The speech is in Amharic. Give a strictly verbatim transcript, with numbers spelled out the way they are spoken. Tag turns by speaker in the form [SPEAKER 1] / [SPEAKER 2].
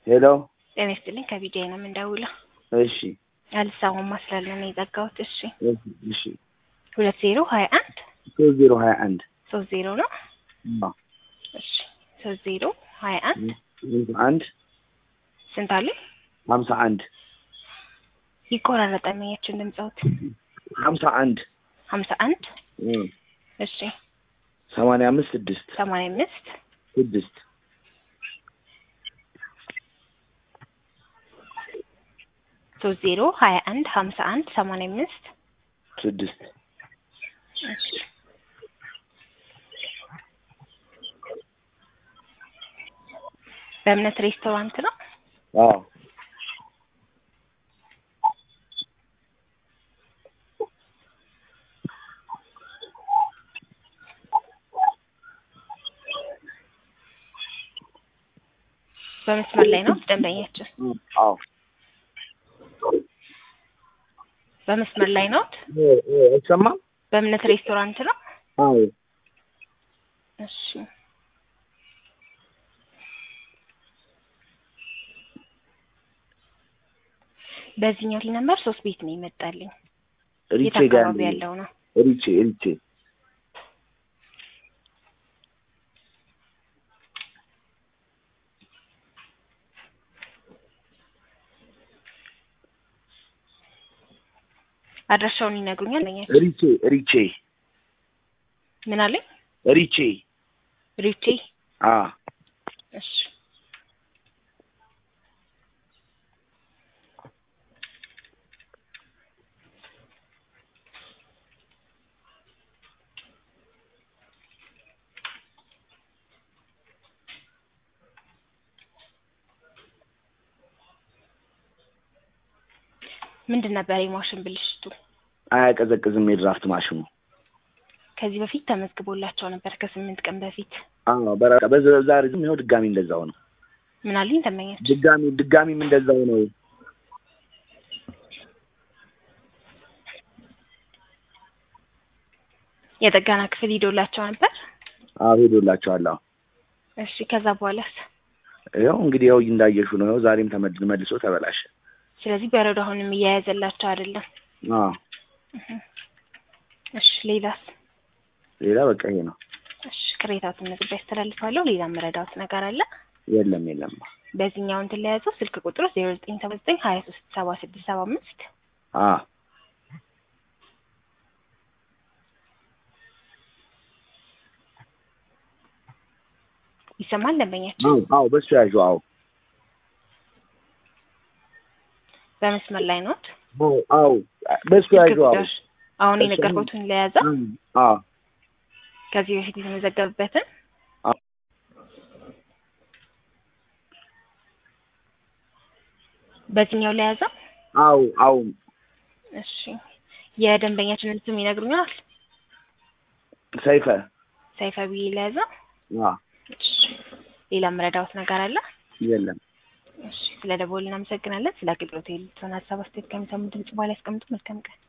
[SPEAKER 1] ሄሎ
[SPEAKER 2] ጤና ይስጥልኝ ከቢጂአይ ነው የምንደውለው።
[SPEAKER 1] እሺ
[SPEAKER 2] አልሰማም ማስላለ ነው የዘጋሁት። እሺ
[SPEAKER 1] እሺ
[SPEAKER 2] ሁለት ዜሮ ሃያ አንድ
[SPEAKER 1] ሶስት ዜሮ ሃያ አንድ
[SPEAKER 2] ሶስት ዜሮ ነው።
[SPEAKER 1] አዎ
[SPEAKER 2] እሺ ሶስት ዜሮ ሃያ አንድ
[SPEAKER 1] አንድ
[SPEAKER 2] ስንት አለ?
[SPEAKER 1] ሀምሳ አንድ
[SPEAKER 2] ይቆራረጣል የሚያችን ድምጽዎት።
[SPEAKER 1] ሀምሳ አንድ
[SPEAKER 2] ሀምሳ አንድ እሺ
[SPEAKER 1] ሰማንያ አምስት ስድስት
[SPEAKER 2] ሰማንያ አምስት
[SPEAKER 1] ስድስት
[SPEAKER 2] ሶስት ዜሮ ሃያ አንድ ሀምሳ አንድ ሰማንያ አምስት
[SPEAKER 1] ስድስት
[SPEAKER 2] እሺ በእምነት ሬስቶራንት ነው?
[SPEAKER 1] አዎ
[SPEAKER 2] በመስመር ላይ ነው ደንበኛችን?
[SPEAKER 1] አዎ
[SPEAKER 2] በመስመር ላይ ነው?
[SPEAKER 1] አይሰማም?
[SPEAKER 2] በእምነት ሬስቶራንት ነው?
[SPEAKER 1] አዎ
[SPEAKER 2] እሺ በዚህኛው ነምበር ሶስት ቤት ነው ይመጣልኝ።
[SPEAKER 1] ሪቼ ጋር
[SPEAKER 2] ያለው ነው።
[SPEAKER 1] ሪቼ ሪቼ
[SPEAKER 2] አድራሻውን ይነግሩኛል?
[SPEAKER 1] ሪቼ ሪቼ
[SPEAKER 2] ምን አለኝ?
[SPEAKER 1] ሪቼ
[SPEAKER 2] ሪቼ
[SPEAKER 1] አ
[SPEAKER 2] እሺ ምንድን ነበር የማሽን ብልሽቱ?
[SPEAKER 1] አያቀዘቅዝም የድራፍት ማሽኑ።
[SPEAKER 2] ከዚህ በፊት ተመዝግቦላቸው ነበር ከስምንት ቀን በፊት።
[SPEAKER 1] አዎ በራቃ በዛሬ ዝም ነው ድጋሚ እንደዛው ነው።
[SPEAKER 2] ምን አለኝ ተመኛች?
[SPEAKER 1] ድጋሚ ድጋሚም እንደዛው ነው።
[SPEAKER 2] የጥገና ክፍል ሄዶላቸው ነበር?
[SPEAKER 1] አዎ ሄዶላቸዋል። አዎ
[SPEAKER 2] እሺ ከዛ በኋላስ?
[SPEAKER 1] ያው እንግዲህ ያው እንዳየሽው ነው። ዛሬም ተመድ መልሶ ተበላሸ።
[SPEAKER 2] ስለዚህ በረዶ አሁንም እያያዘላቸው አይደለም?
[SPEAKER 1] አዎ
[SPEAKER 2] እሺ ሌላስ?
[SPEAKER 1] ሌላ በቃ ይሄ ነው።
[SPEAKER 2] እሺ ቅሬታውን ነግሬ አስተላልፋለሁ። ሌላ መረዳት ነገር አለ?
[SPEAKER 1] የለም የለም።
[SPEAKER 2] በዚህኛው እንትን ላይ ያዘው ስልክ ቁጥሩ ዜሮ ዘጠኝ ሰባ ዘጠኝ ሀያ ሶስት ሰባ ስድስት ሰባ አምስት
[SPEAKER 1] አ
[SPEAKER 2] ይሰማል ደንበኛችን?
[SPEAKER 1] አዎ አዎ በሱ ያዡ። አዎ
[SPEAKER 2] በመስመር ላይ ነው?
[SPEAKER 1] አዎ አዎ በሱ ያዡ። አዎ
[SPEAKER 2] አሁን የነገርኩትን ለያዘ?
[SPEAKER 1] አዎ
[SPEAKER 2] ከዚህ በፊት የተመዘገበበትን?
[SPEAKER 1] አዎ
[SPEAKER 2] በዚህኛው ለያዘ?
[SPEAKER 1] አዎ አዎ
[SPEAKER 2] እሺ የደንበኛችንን ስም ይነግሩኛል?
[SPEAKER 1] ሰይፈ
[SPEAKER 2] ሰይፈ ቢል ለያዘ?
[SPEAKER 1] አዎ
[SPEAKER 2] እሺ ሌላ መረዳት ነገር አለ?
[SPEAKER 1] የለም።
[SPEAKER 2] እሺ ስለደወልን እናመሰግናለን። ስለ አገልግሎት የሌሎችን ሀሳብ አስተያየት ከሚሰሙ ድምጽ በኋላ ያስቀምጡ። መልካም ቀን።